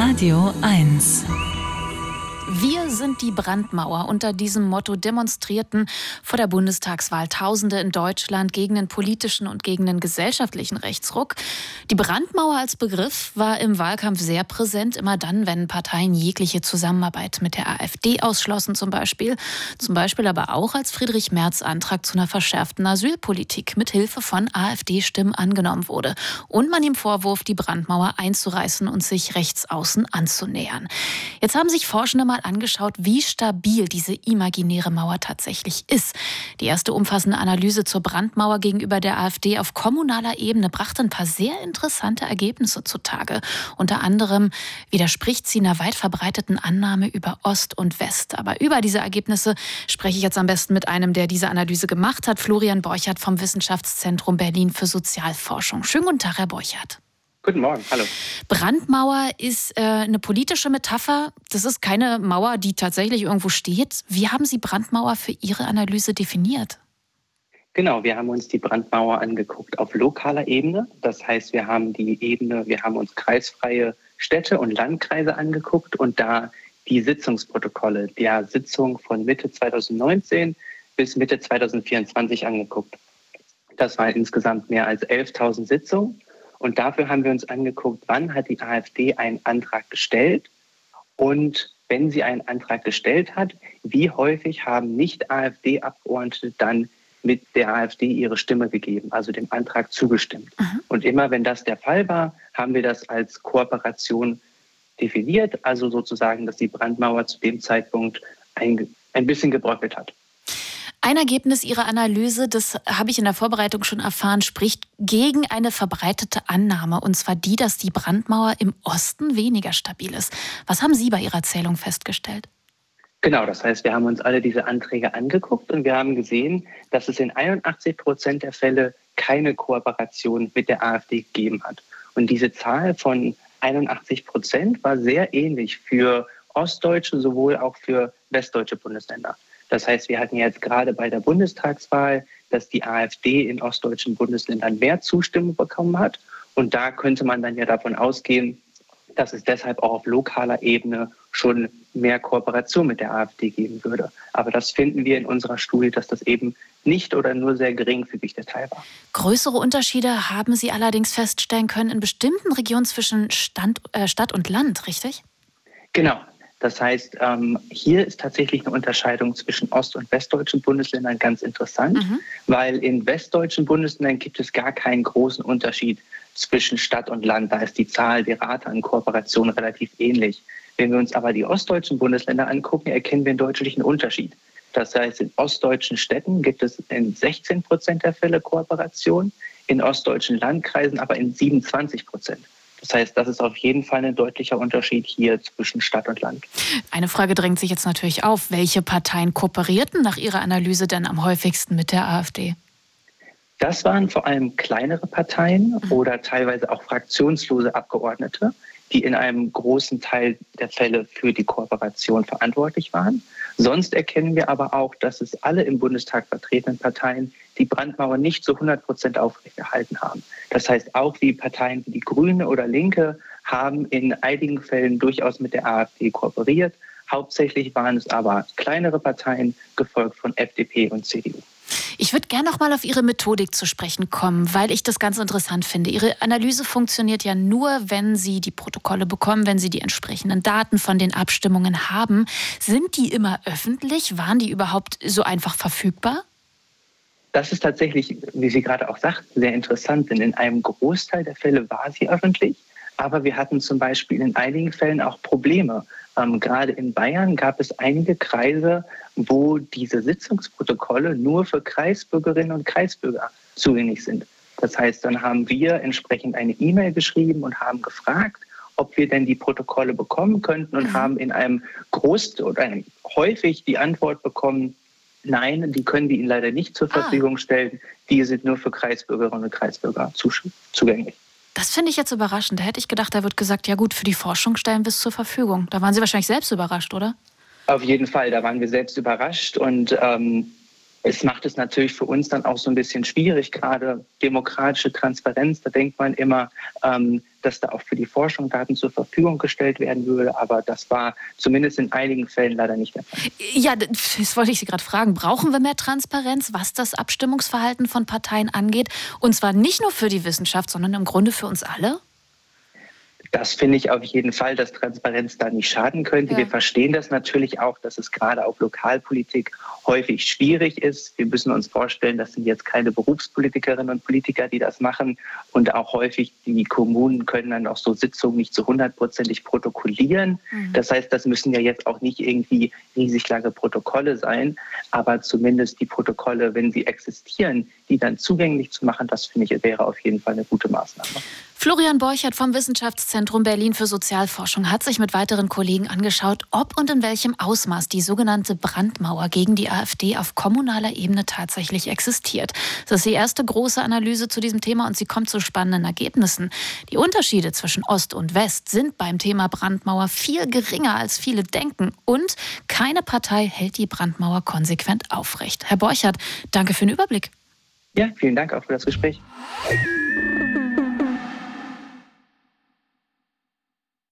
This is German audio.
Radio 1. Wir sind die Brandmauer. Unter diesem Motto demonstrierten vor der Bundestagswahl Tausende in Deutschland gegen den politischen und gegen den gesellschaftlichen Rechtsruck. Die Brandmauer als Begriff war im Wahlkampf sehr präsent, immer dann, wenn Parteien jegliche Zusammenarbeit mit der AfD ausschlossen zum Beispiel aber auch als Friedrich Merz Antrag zu einer verschärften Asylpolitik mit Hilfe von AfD-Stimmen angenommen wurde und man ihm vorwurf, die Brandmauer einzureißen und sich rechtsaußen anzunähern. Jetzt haben sich Forschende mal angeschaut, wie stabil diese imaginäre Mauer tatsächlich ist. Die erste umfassende Analyse zur Brandmauer gegenüber der AfD auf kommunaler Ebene brachte ein paar sehr interessante Ergebnisse zutage. Unter anderem widerspricht sie einer weit verbreiteten Annahme über Ost und West. Aber über diese Ergebnisse spreche ich jetzt am besten mit einem, der diese Analyse gemacht hat, Florian Borchert vom Wissenschaftszentrum Berlin für Sozialforschung. Schönen guten Tag, Herr Borchert. Guten Morgen, hallo. Brandmauer ist eine politische Metapher. Das ist keine Mauer, die tatsächlich irgendwo steht. Wie haben Sie Brandmauer für Ihre Analyse definiert? Genau, wir haben uns die Brandmauer angeguckt auf lokaler Ebene. Das heißt, wir haben uns kreisfreie Städte und Landkreise angeguckt und da die Sitzungsprotokolle der Sitzung von Mitte 2019 bis Mitte 2024 angeguckt. Das waren insgesamt mehr als 11.000 Sitzungen. Und dafür haben wir uns angeguckt, wann hat die AfD einen Antrag gestellt und wenn sie einen Antrag gestellt hat, wie häufig haben Nicht-AfD-Abgeordnete dann mit der AfD ihre Stimme gegeben, also dem Antrag zugestimmt. Und immer wenn das der Fall war, haben wir das als Kooperation definiert, also sozusagen, dass die Brandmauer zu dem Zeitpunkt ein bisschen gebröckelt hat. Ein Ergebnis Ihrer Analyse, das habe ich in der Vorbereitung schon erfahren, spricht gegen eine verbreitete Annahme, und zwar die, dass die Brandmauer im Osten weniger stabil ist. Was haben Sie bei Ihrer Zählung festgestellt? Genau, das heißt, wir haben uns alle diese Anträge angeguckt und wir haben gesehen, dass es in 81% der Fälle keine Kooperation mit der AfD gegeben hat. Und diese Zahl von 81% war sehr ähnlich für ostdeutsche, sowohl auch für westdeutsche Bundesländer. Das heißt, wir hatten jetzt gerade bei der Bundestagswahl, dass die AfD in ostdeutschen Bundesländern mehr Zustimmung bekommen hat. Und da könnte man dann ja davon ausgehen, dass es deshalb auch auf lokaler Ebene schon mehr Kooperation mit der AfD geben würde. Aber das finden wir in unserer Studie, dass das eben nicht oder nur sehr geringfügig der Teil war. Größere Unterschiede haben Sie allerdings feststellen können in bestimmten Regionen zwischen Stadt und Land, richtig? Genau. Das heißt, hier ist tatsächlich eine Unterscheidung zwischen ost- und westdeutschen Bundesländern ganz interessant, weil in westdeutschen Bundesländern gibt es gar keinen großen Unterschied zwischen Stadt und Land. Da ist die Zahl der Rate an Kooperation relativ ähnlich. Wenn wir uns aber die ostdeutschen Bundesländer angucken, erkennen wir einen deutlichen Unterschied. Das heißt, in ostdeutschen Städten gibt es in 16% der Fälle Kooperation, in ostdeutschen Landkreisen aber in 27%. Das heißt, das ist auf jeden Fall ein deutlicher Unterschied hier zwischen Stadt und Land. Eine Frage drängt sich jetzt natürlich auf. Welche Parteien kooperierten nach Ihrer Analyse denn am häufigsten mit der AfD? Das waren vor allem kleinere Parteien oder teilweise auch fraktionslose Abgeordnete, die in einem großen Teil der Fälle für die Kooperation verantwortlich waren. Sonst erkennen wir aber auch, dass es alle im Bundestag vertretenen Parteien die Brandmauer nicht zu 100% aufrechterhalten haben. Das heißt, auch wie Parteien wie die Grüne oder Linke haben in einigen Fällen durchaus mit der AfD kooperiert. Hauptsächlich waren es aber kleinere Parteien, gefolgt von FDP und CDU. Ich würde gerne noch mal auf Ihre Methodik zu sprechen kommen, weil ich das ganz interessant finde. Ihre Analyse funktioniert ja nur, wenn Sie die Protokolle bekommen, wenn Sie die entsprechenden Daten von den Abstimmungen haben. Sind die immer öffentlich? Waren die überhaupt so einfach verfügbar? Das ist tatsächlich, wie Sie gerade auch sagten, sehr interessant, denn in einem Großteil der Fälle war sie öffentlich. Aber wir hatten zum Beispiel in einigen Fällen auch Probleme. Gerade in Bayern gab es einige Kreise, wo diese Sitzungsprotokolle nur für Kreisbürgerinnen und Kreisbürger zugänglich sind. Das heißt, dann haben wir entsprechend eine E-Mail geschrieben und haben gefragt, ob wir denn die Protokolle bekommen könnten und haben in einem häufig die Antwort bekommen, nein, die können wir Ihnen leider nicht zur Verfügung stellen. Die sind nur für Kreisbürgerinnen und Kreisbürger zugänglich. Das finde ich jetzt überraschend. Da hätte ich gedacht, da wird gesagt, ja gut, für die Forschung stellen wir es zur Verfügung. Da waren Sie wahrscheinlich selbst überrascht, oder? Auf jeden Fall, da waren wir selbst überrascht und es macht es natürlich für uns dann auch so ein bisschen schwierig, gerade demokratische Transparenz, da denkt man immer, dass da auch für die Forschung Daten zur Verfügung gestellt werden würde. Aber das war zumindest in einigen Fällen leider nicht der Fall. Ja, das wollte ich Sie gerade fragen. Brauchen wir mehr Transparenz, was das Abstimmungsverhalten von Parteien angeht? Und zwar nicht nur für die Wissenschaft, sondern im Grunde für uns alle? Das finde ich auf jeden Fall, dass Transparenz da nicht schaden könnte. Ja. Wir verstehen das natürlich auch, dass es gerade auf Lokalpolitik häufig schwierig ist. Wir müssen uns vorstellen, das sind jetzt keine Berufspolitikerinnen und Politiker, die das machen. Und auch häufig die Kommunen können dann auch so Sitzungen nicht zu 100%ig protokollieren. Das heißt, das müssen ja jetzt auch nicht irgendwie riesig lange Protokolle sein. Aber zumindest die Protokolle, wenn sie existieren, die dann zugänglich zu machen, das finde ich, wäre auf jeden Fall eine gute Maßnahme. Florian Borchert vom Wissenschaftszentrum Berlin für Sozialforschung hat sich mit weiteren Kollegen angeschaut, ob und in welchem Ausmaß die sogenannte Brandmauer gegen die AfD auf kommunaler Ebene tatsächlich existiert. Das ist die erste große Analyse zu diesem Thema und sie kommt zu spannenden Ergebnissen. Die Unterschiede zwischen Ost und West sind beim Thema Brandmauer viel geringer, als viele denken. Und keine Partei hält die Brandmauer konsequent aufrecht. Herr Borchert, danke für den Überblick. Ja, vielen Dank auch für das Gespräch.